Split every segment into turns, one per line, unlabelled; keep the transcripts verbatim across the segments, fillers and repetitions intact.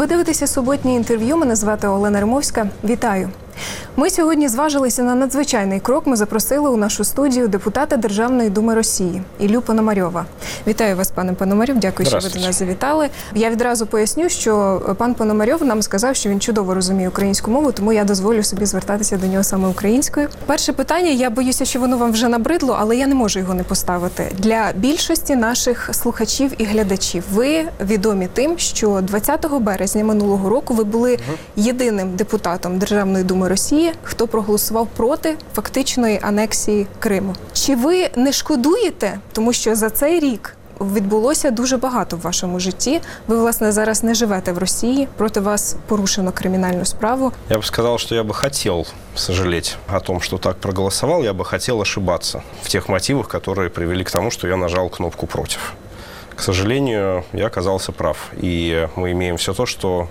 Ви дивитеся суботнє інтерв'ю. Мене звати Олена Римовська. Вітаю. Ми сьогодні зважилися на надзвичайний крок. Ми запросили у нашу студію депутата Державної думи Росії Іллю Пономарьова. Вітаю вас, пане Пономарьов. Дякую, що ви до нас завітали. Я відразу поясню, що пан Пономарьов нам сказав, що він чудово розуміє українську мову, тому я дозволю собі звертатися до нього саме українською. Перше питання, я боюся, що воно вам вже набридло, але я не можу його не поставити. Для більшості наших слухачів і глядачів ви відомі тим, що двадцятого березня минулого року ви були єдиним депутатом Державної думи Росії, хто проголосував проти фактичної анексії Криму. Чи ви не шкодуєте, тому що за цей рік відбулося дуже багато в вашому житті? Ви, власне, зараз не живете в Росії, проти вас порушено кримінальну справу.
Я бы сказал, что я бы хотел сожалеть о том, что так проголосовал, я бы хотел ошибаться в тех мотивах, которые привели к тому, что я нажал кнопку «против». К сожалению, я оказался прав, и мы имеем все то, что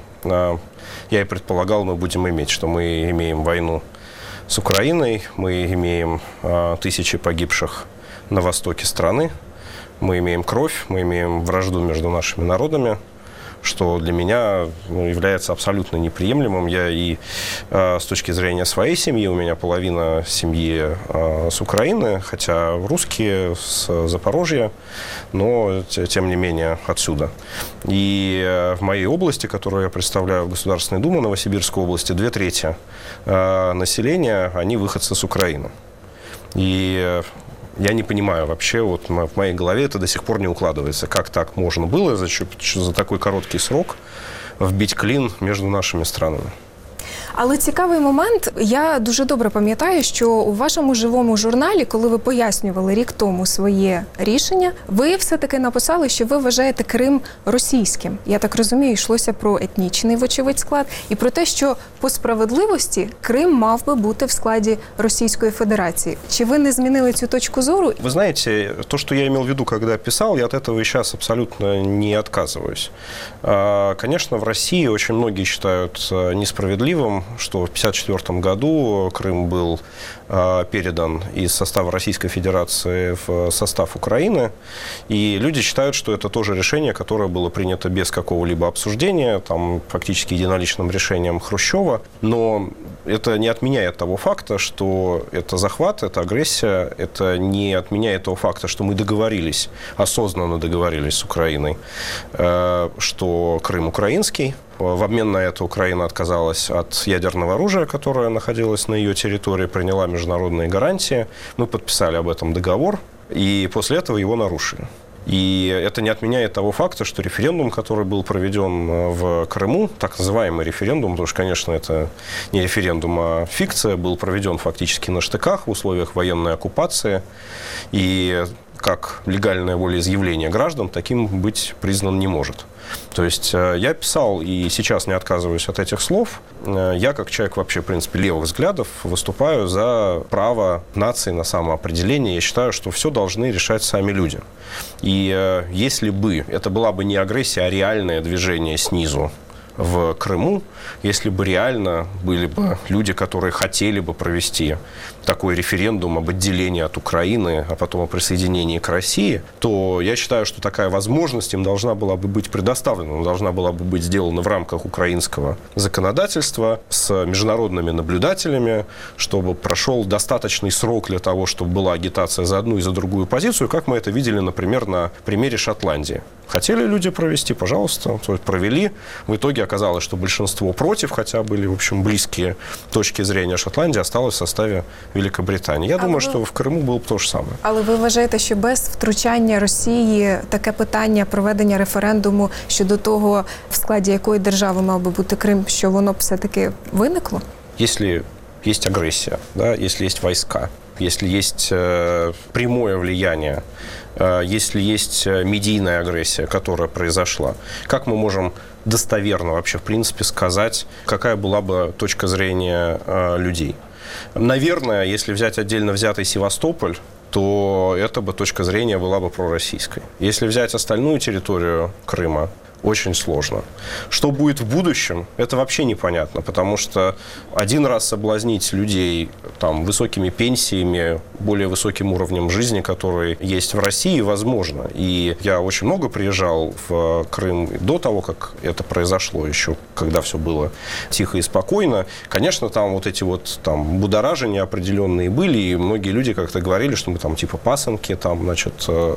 я и предполагал, мы будем иметь, что мы имеем войну с Украиной, мы имеем тысячи погибших на востоке страны, мы имеем кровь, мы имеем вражду между нашими народами, что для меня ну, является абсолютно неприемлемым. Я и э, с точки зрения своей семьи, у меня половина семьи э, с Украины, хотя русские с Запорожья, но тем не менее отсюда. И э, в моей области, которую я представляю в Государственной Думе, Новосибирской области, две трети э, населения, они выходцы с Украины. И э, я не понимаю вообще, вот в моей голове это до сих пор не укладывается. Как так можно было за, за такой короткий срок вбить клин между нашими странами?
Але цікавий момент, я дуже добре пам'ятаю, що у вашому живому журналі, коли ви пояснювали рік тому своє рішення, ви все-таки написали, що ви вважаєте Крим російським. Я так розумію, йшлося про етнічний, вочевидь, склад, і про те, що по справедливості Крим мав би бути в складі Російської Федерації. Чи ви не змінили цю точку зору?
Вы знаете, то, что я имел в виду, когда писал, я от этого и сейчас абсолютно не отказываюсь. Конечно, в России очень многие считают несправедливым, что в тысяча девятьсот пятьдесят четвёртом году Крым был э, передан из состава Российской Федерации в состав Украины. И люди считают, что это тоже решение, которое было принято без какого-либо обсуждения, там, фактически единоличным решением Хрущева. Но это не отменяет того факта, что это захват, это агрессия, это не отменяет того факта, что мы договорились, осознанно договорились с Украиной, э, что Крым украинский. В обмен на это Украина отказалась от ядерного оружия, которое находилось на ее территории, приняла международные гарантии. Мы подписали об этом договор, и после этого его нарушили. И это не отменяет того факта, что референдум, который был проведен в Крыму, так называемый референдум, потому что, конечно, это не референдум, а фикция, был проведен фактически на штыках в условиях военной оккупации. И как легальное волеизъявление граждан таким быть признан не может. То есть я писал и сейчас не отказываюсь от этих слов. Я, как человек вообще, в принципе, левых взглядов, выступаю за право нации на самоопределение. Я считаю, что все должны решать сами люди. И если бы это была бы не агрессия, а реальное движение снизу в Крыму, если бы реально были бы люди, которые хотели бы провести такой референдум об отделении от Украины, а потом о присоединении к России, то я считаю, что такая возможность им должна была бы быть предоставлена, должна была бы быть сделана в рамках украинского законодательства с международными наблюдателями, чтобы прошел достаточный срок для того, чтобы была агитация за одну и за другую позицию, как мы это видели, например, на примере Шотландии. Хотели люди провести, пожалуйста, то есть провели. В итоге оказалось, что большинство против, хотя были, в общем, близкие точки зрения Шотландии, осталось в составе Великобританії. Я а думаю, ви... що в Криму було б те ж саме.
Але ви вважаєте, що без втручання Росії таке питання проведення референдуму щодо того, в складі якої держави мав би бути Крим, що воно б все-таки виникло?
Якщо є агресія, да, якщо є війська, если есть э, прямое влияние, э, если есть медийная агрессия, которая произошла, как мы можем достоверно вообще, в принципе, сказать, какая была бы точка зрения э, людей? Наверное, если взять отдельно взятый Севастополь, то эта бы точка зрения была бы пророссийской. Если взять остальную территорию Крыма, очень сложно. Что будет в будущем, это вообще непонятно, потому что один раз соблазнить людей там, высокими пенсиями, более высоким уровнем жизни, который есть в России, возможно. И я очень много приезжал в Крым до того, как это произошло, еще когда все было тихо и спокойно. Конечно, там вот эти вот там, будоражения определенные были, и многие люди как-то говорили, что мы там типа пасынки там, значит,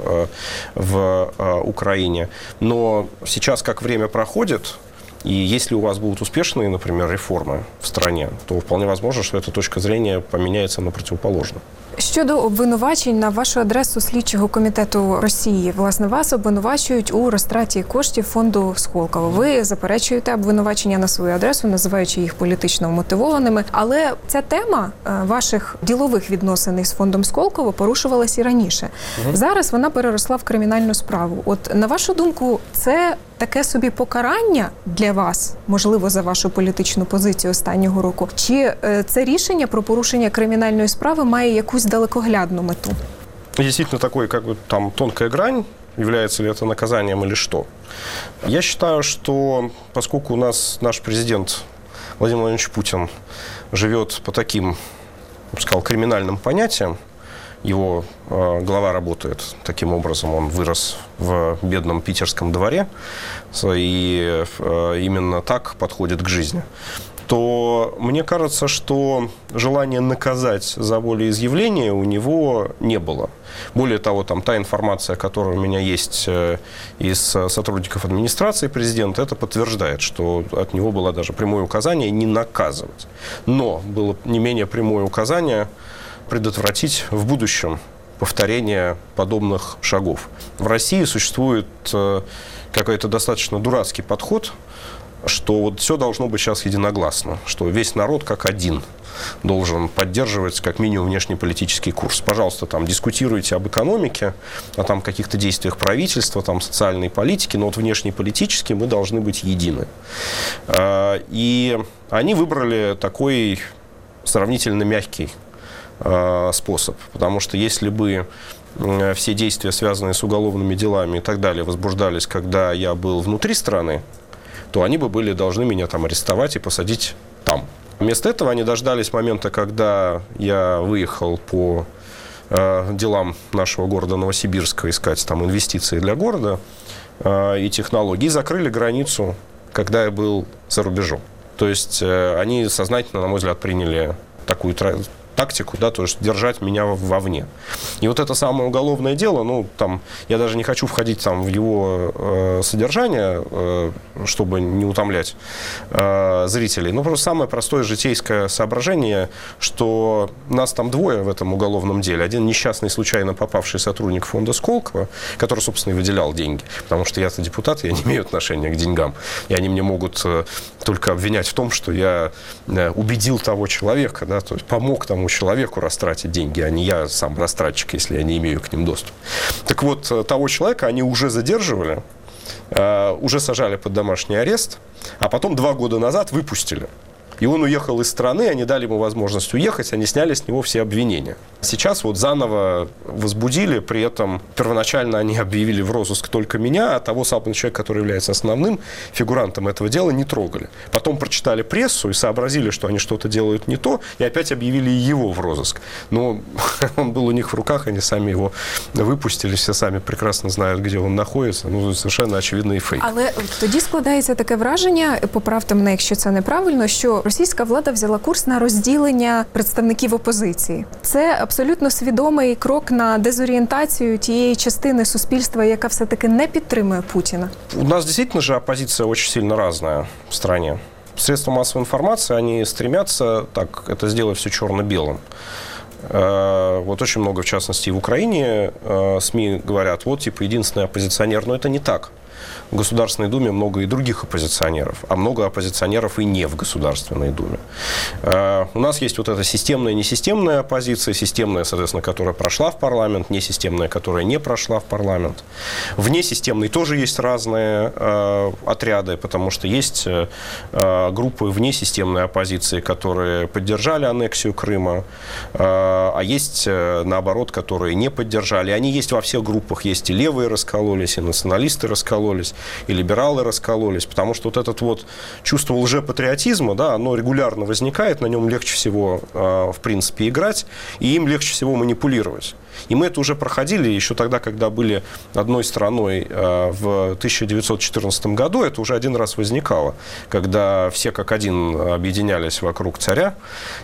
в Украине. Но сейчас, как время проходит, и если у вас будут успешные, например, реформи в стране, то вполне возможно, що ця точка зрения поміняється на противоположну.
Щодо обвинувачень на вашу адресу слідчого комітету Росії, власне, вас обвинувачують у розтраті коштів фонду Сколково. Ви заперечуєте обвинувачення на свою адресу, називаючи їх політично мотивованими. Але ця тема ваших ділових відносин із фондом Сколково порушувалась і раніше. Угу. Зараз вона переросла в кримінальну справу. От, на вашу думку, це таке собі покарання для вас, можливо, за вашу політичну позицію останнього року? Чи це рішення про порушення кримінальної справи має якусь далекоглядну мету?
Действительно, такой, как бы, там, тонкая грань, является ли это наказанием или что. Я считаю, что поскольку у нас наш президент Владимир Владимирович Путин живет по таким, я бы сказал, криминальным понятиям, его э, глава работает таким образом, он вырос в бедном питерском дворе и э, именно так подходит к жизни, то мне кажется, что желания наказать за волеизъявление у него не было. Более того, там, та информация, которая у меня есть из сотрудников администрации президента, это подтверждает, что от него было даже прямое указание не наказывать. Но было не менее прямое указание предотвратить в будущем повторение подобных шагов. В России существует какой-то достаточно дурацкий подход, что вот все должно быть сейчас единогласно, что весь народ как один должен поддерживать как минимум внешнеполитический курс. Пожалуйста, там дискутируйте об экономике, о там каких-то действиях правительства, там социальной политики, но вот внешнеполитически мы должны быть едины. И они выбрали такой сравнительно мягкий способ, потому что если бы все действия, связанные с уголовными делами и так далее, возбуждались, когда я был внутри страны, то они бы были должны меня там арестовать и посадить там. Вместо этого они дождались момента, когда я выехал по э, делам нашего города Новосибирска искать там инвестиции для города э, и технологий, и закрыли границу, когда я был за рубежом. То есть э, они сознательно, на мой взгляд, приняли такую тактику, да, то есть держать меня вовне. И вот это самое уголовное дело, ну, там, я даже не хочу входить там в его э, содержание, э, чтобы не утомлять э, зрителей, но просто самое простое житейское соображение, что нас там двое в этом уголовном деле. Один несчастный, случайно попавший сотрудник фонда Сколково, который, собственно, и выделял деньги, потому что я-то депутат, я не имею отношения к деньгам, и они мне могут э, только обвинять в том, что я э, убедил того человека, да, то есть помог тому человеку растратить деньги, а не я сам растратчик, если я не имею к ним доступа. Так вот, того человека они уже задерживали, уже сажали под домашний арест, а потом два года назад выпустили. И он уехал из страны, они дали ему возможность уехать, они сняли с него все обвинения. Сейчас вот заново возбудили, при этом первоначально они объявили в розыск только меня, а того самого человека, который является основным фигурантом этого дела, не трогали. Потом прочитали прессу и сообразили, что они что-то делают не то, и опять объявили его в розыск. Но он был у них в руках, они сами его выпустили, все сами прекрасно знают, где он находится. Ну, совершенно очевидний фейк.
Але тоді складається таке враження, поправте мене, якщо це неправильно, що російська влада взяла курс на розділення представників опозиції. Це абсолютно свідомий крок на дезорієнтацію тієї частини суспільства, яка все-таки не підтримує Путіна.
У нас действительно же оппозиция очень сильно разная в стране. Средства массовой информации, они стремятся так это сделать все черно-белым. Вот очень много, в частности, и в Украине СМИ говорят, вот, типа, единственный оппозиционер, но это не так. В Государственной Думе много и других оппозиционеров, а много оппозиционеров и не в Государственной Думе. У нас есть вот эта системная и несистемная оппозиция, системная, соответственно, которая прошла в парламент, несистемная, которая не прошла в парламент. Внесистемной тоже есть разные э, отряды, потому что есть э, группы внесистемной оппозиции, которые поддержали аннексию Крыма, э, а есть, э, наоборот, которые не поддержали. Они есть во всех группах, есть и левые раскололись, и националисты раскололись. раскололись, и либералы раскололись, потому что вот это вот чувство лжепатриотизма, да, оно регулярно возникает, на нем легче всего, в принципе, играть, и им легче всего манипулировать. И мы это уже проходили еще тогда, когда были одной страной в тысяча девятьсот четырнадцатом году, это уже один раз возникало, когда все как один объединялись вокруг царя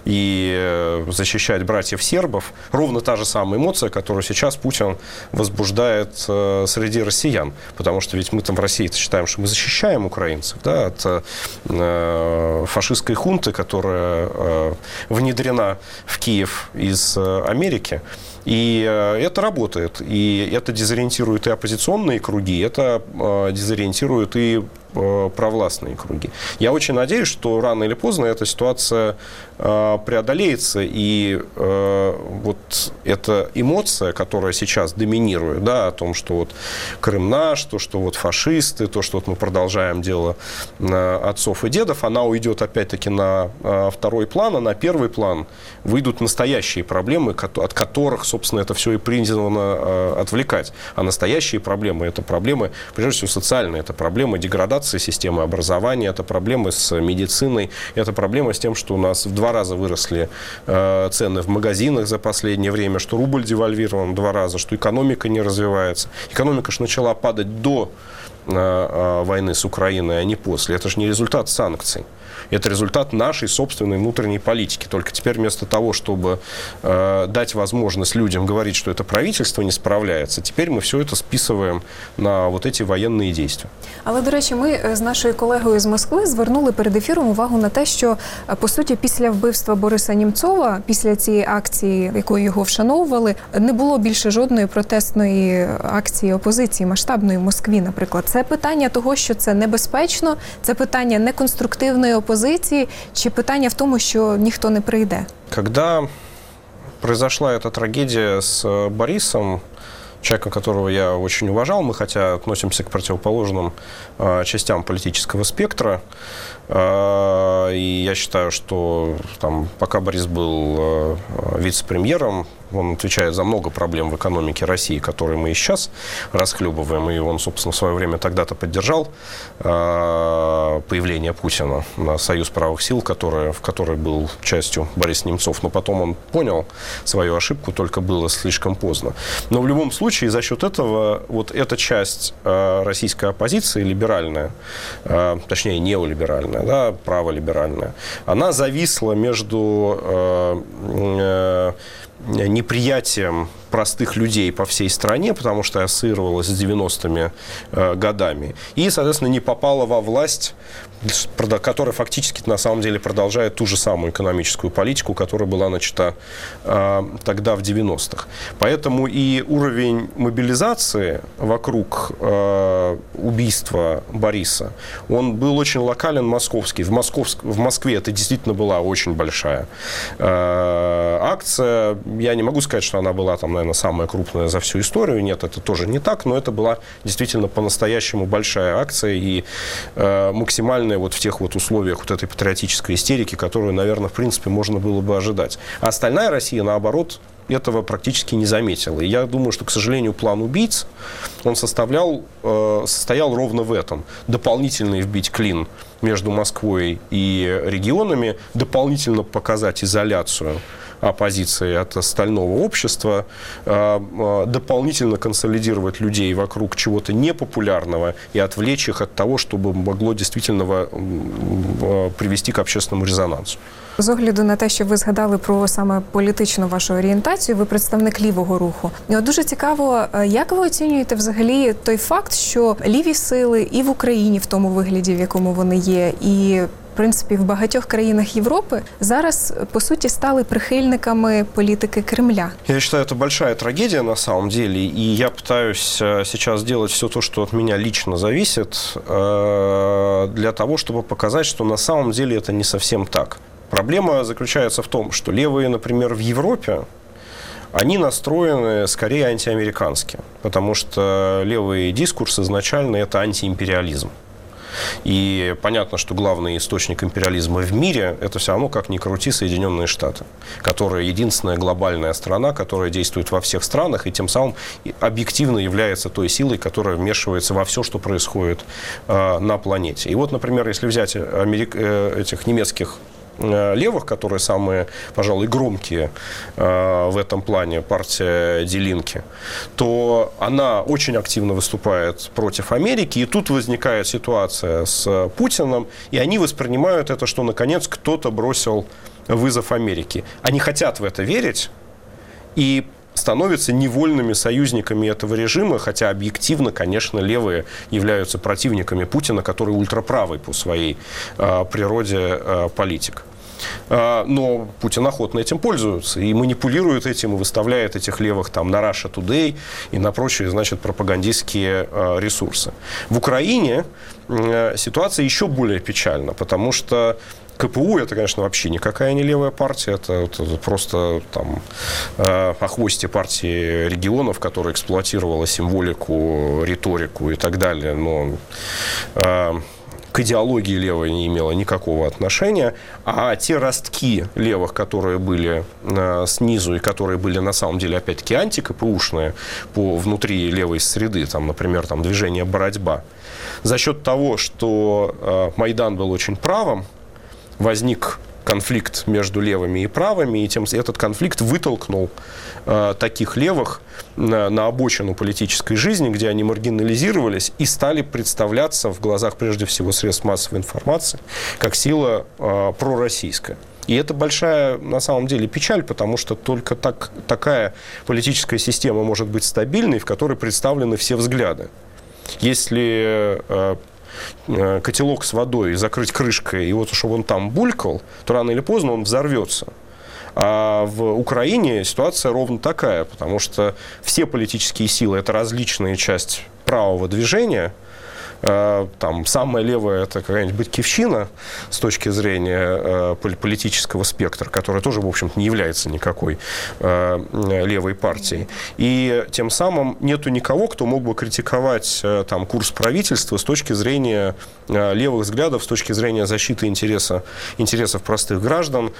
и защищать братьев сербов. Ровно та же самая эмоция, которую сейчас Путин возбуждает среди россиян. Потому что ведь мы там в России считаем, что мы защищаем украинцев, да, от фашистской хунты, которая внедрена в Киев из Америки. И это работает, и это дезориентирует и оппозиционные круги, это дезориентирует и провластные круги. Я очень надеюсь, что рано или поздно эта ситуация преодолеется, и вот эта эмоция, которая сейчас доминирует, да, о том, что вот Крым наш, то, что вот фашисты, то, что вот мы продолжаем дело отцов и дедов, она уйдет опять-таки на второй план, а на первый план выйдут настоящие проблемы, от которых, собственно, это все и призвано отвлекать. А настоящие проблемы – это проблемы, прежде всего, социальные, это проблемы деградации системы образования, это проблемы с медициной, это проблема с тем, что у нас в два раза выросли э, цены в магазинах за последнее время, что рубль девальвирован в два раза, что экономика не развивается. Экономика же начала падать до э, э, войны с Украиной, а не после. Это же не результат санкций. Это результат нашей собственной внутренней политики. Только теперь вместо того, чтобы э, дать возможность людям говорить, что это правительство не справляється, теперь мы все это списываем на вот эти военные действия.
Але, до речі, ми з нашою колегою з Москви звернули перед ефіром увагу на те, що, по суті, після вбивства Бориса Німцова, після цієї акції, якою його вшановували, не було більше жодної протестної акції опозиції, масштабної в Москві, наприклад. Це питання того, що це небезпечно, це питання неконструктивної опозиції, чи питання в тому, що ніхто не прийде?
Когда произошла эта трагедия с Борисом, человека, которого я очень уважал, мы хотя относимся к противоположным э, частям политического спектра, э, и я считаю, что там, пока Борис был э, вице-премьером, он отвечает за много проблем в экономике России, которые мы и сейчас расхлебываем, и он, собственно, в свое время тогда-то поддержал э, появление Путина на Союз правых сил, который, в которой был частью Борис Немцов, но потом он понял свою ошибку, только было слишком поздно. Но в любом случае за счет этого вот эта часть э, российской оппозиции, либеральная, э, точнее неолиберальная, да, праволиберальная, она зависла между э, э, неприятием простых людей по всей стране, потому что ассоциировалась с девяностыми э, годами, и, соответственно, не попала во власть, которая фактически на самом деле продолжает ту же самую экономическую политику, которая была начата э, тогда в девяностых. Поэтому и уровень мобилизации вокруг э, убийства Бориса, он был очень локален, московский. В, Московск... в Москве это действительно была очень большая э, акция. Я не могу сказать, что она была там, наверное, самая крупная за всю историю. Нет, это тоже не так, но это была действительно по-настоящему большая акция и э, максимальная вот в тех вот условиях вот этой патриотической истерики, которую, наверное, в принципе, можно было бы ожидать. А остальная Россия, наоборот, этого практически не заметила. И я думаю, что, к сожалению, план убийц, он составлял, э, состоял ровно в этом. Дополнительно вбить клин между Москвой и регионами, дополнительно показать изоляцию оппозиции от остального общества, дополнительно консолидировать людей вокруг чего-то непопулярного и отвлечь их от того, чтобы могло действительно привести к общественному резонансу.
З огляду на те, що ви згадали про саме політичну вашу орієнтацію, ви представник лівого руху. Дуже цікаво, як ви оцінюєте взагалі той факт, що ліві сили і в Україні в тому вигляді, в якому вони є, і в принципі, в багатьох країнах Європи зараз, по суті, стали прихильниками політики Кремля.
Я считаю, это большая трагедия на самом деле, и я пытаюсь сейчас делать все то, что от меня лично зависит, для того, чтобы показать, что на самом деле это не совсем так. Проблема заключается в том, что левые, например, в Европе, они настроены скорее антиамерикански, потому что левый дискурс изначально – это антиимпериализм. И понятно, что главный источник империализма в мире – это все равно, как ни крути, Соединенные Штаты, которые единственная глобальная страна, которая действует во всех странах и тем самым объективно является той силой, которая вмешивается во все, что происходит э, на планете. И вот, например, если взять америк... э, этих немецких левых, которые самые, пожалуй, громкие э, в этом плане, партия Die Linke, то она очень активно выступает против Америки, и тут возникает ситуация с Путиным, и они воспринимают это, что, наконец, кто-то бросил вызов Америке. Они хотят в это верить, и становятся невольными союзниками этого режима, хотя объективно, конечно, левые являются противниками Путина, который ультраправый по своей э, природе э, политик. Э, но Путин охотно этим пользуется и манипулирует этим, и выставляет этих левых там на Russia Today и на прочие, значит, пропагандистские э, ресурсы. В Украине э, ситуация еще более печальна, потому что КПУ – это, конечно, вообще никакая не левая партия, это, это просто там э, охвостье партии регионов, которая эксплуатировала символику, риторику и так далее, но э, к идеологии левой не имела никакого отношения, а те ростки левых, которые были э, снизу и которые были на самом деле, опять-таки, анти-КПУшные по внутри левой среды, там, например, там, движение «Боротьба», за счет того, что э, Майдан был очень правым, возник конфликт между левыми и правыми, и тем, этот конфликт вытолкнул э, таких левых на, на обочину политической жизни, где они маргинализировались и стали представляться в глазах, прежде всего, средств массовой информации, как сила э, пророссийская. И это большая, на самом деле, печаль, потому что только так, такая политическая система может быть стабильной, в которой представлены все взгляды. Если э, котелок с водой закрыть крышкой, и вот чтобы он там булькал, то рано или поздно он взорвется. А в Украине ситуация ровно такая, потому что все политические силы – это различная часть правого движения. Там самая левая – это какая-нибудь Батькивщина с точки зрения политического спектра, которая тоже, в общем-то, не является никакой левой партией. И тем самым нету никого, кто мог бы критиковать там курс правительства с точки зрения левых взглядов, с точки зрения защиты интереса, интересов простых граждан,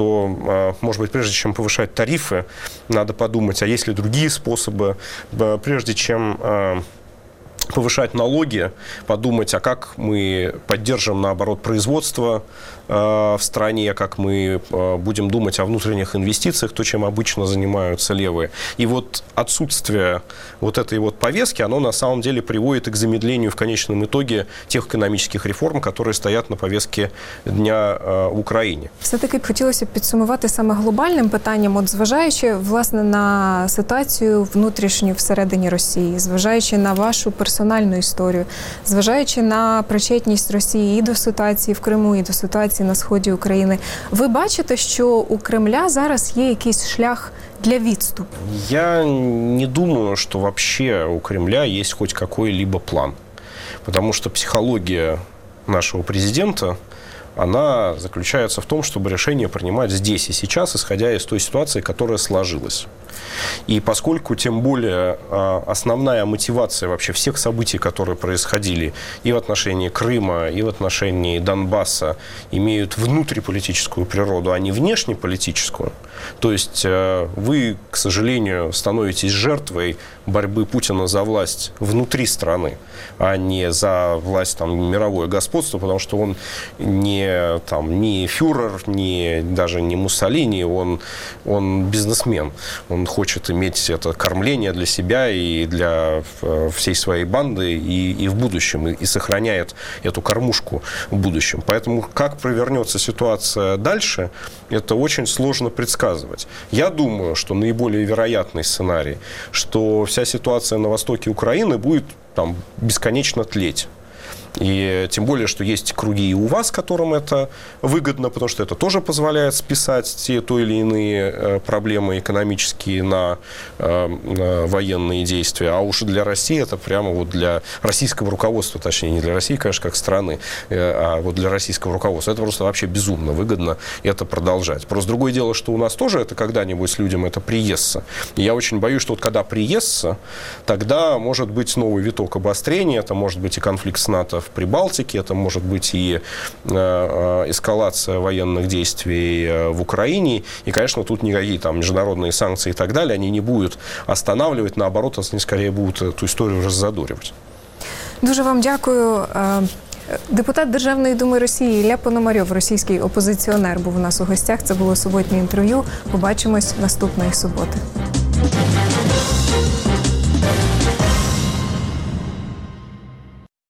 что, может быть, прежде чем повышать тарифы, надо подумать, а есть ли другие способы, прежде чем повышать налоги, подумать, а как мы поддержим, наоборот, производство э, в стране, как мы э, будем думать о внутренних инвестициях, то, чем обычно занимаются левые. И вот отсутствие вот этой вот повестки, оно на самом деле приводит к замедлению в конечном итоге тех економічних реформ, которые стоять на повестці дня е, в Україні.
Все-таки хотілося б підсумувати саме глобальним питанням, от зважаючи, власне, на ситуацію внутрішню всередині Росії, зважаючи на вашу персональну історію, зважаючи на причетність Росії і до ситуації в Криму, і до ситуації на сході України, ви бачите, що у Кремля зараз є якийсь шлях для відступу?
Я не думаю, что вообще у Кремля есть хоть какой-либо план. Потому что психология нашего президента, она заключается в том, чтобы решение принимать здесь и сейчас, исходя из той ситуации, которая сложилась. И поскольку, тем более, основная мотивация вообще всех событий, которые происходили и в отношении Крыма, и в отношении Донбасса, имеют внутриполитическую природу, а не внешнеполитическую, то есть вы, к сожалению, становитесь жертвой борьбы Путина за власть внутри страны, а не за власть, там, мировое господство, потому что он не, там, не фюрер, не, даже не Муссолини, он, он бизнесмен. Он хочет иметь это кормление для себя и для всей своей банды и, и в будущем, и, и сохраняет эту кормушку в будущем. Поэтому как провернется ситуация дальше, это очень сложно предсказывать. Я думаю, что наиболее вероятный сценарий, что вся ситуация на востоке Украины будет там бесконечно тлеть. И тем более, что есть круги и у вас, которым это выгодно, потому что это тоже позволяет списать те то или иные проблемы экономические на, на военные действия. А уж для России это прямо вот для российского руководства, точнее, не для России, конечно, как страны, а вот для российского руководства. Это просто вообще безумно выгодно это продолжать. Просто другое дело, что у нас тоже это когда-нибудь с людям это приестся. И я очень боюсь, что вот когда приестся, тогда может быть новый виток обострения, это может быть и конфликт с НАТО в Прибалтике, это может быть и эскалация военных действий в Украине. И, конечно, тут никакие там международные санкции и так далее, они не будут останавливать, наоборот, они скорее будут эту историю раззадоривать.
Дуже вам дякую. Депутат Державної думи Росії Ілля Пономарьов, російський опозиціонер, був у нас у гостях. Це було суботнє інтерв'ю. Побачимось наступної суботи.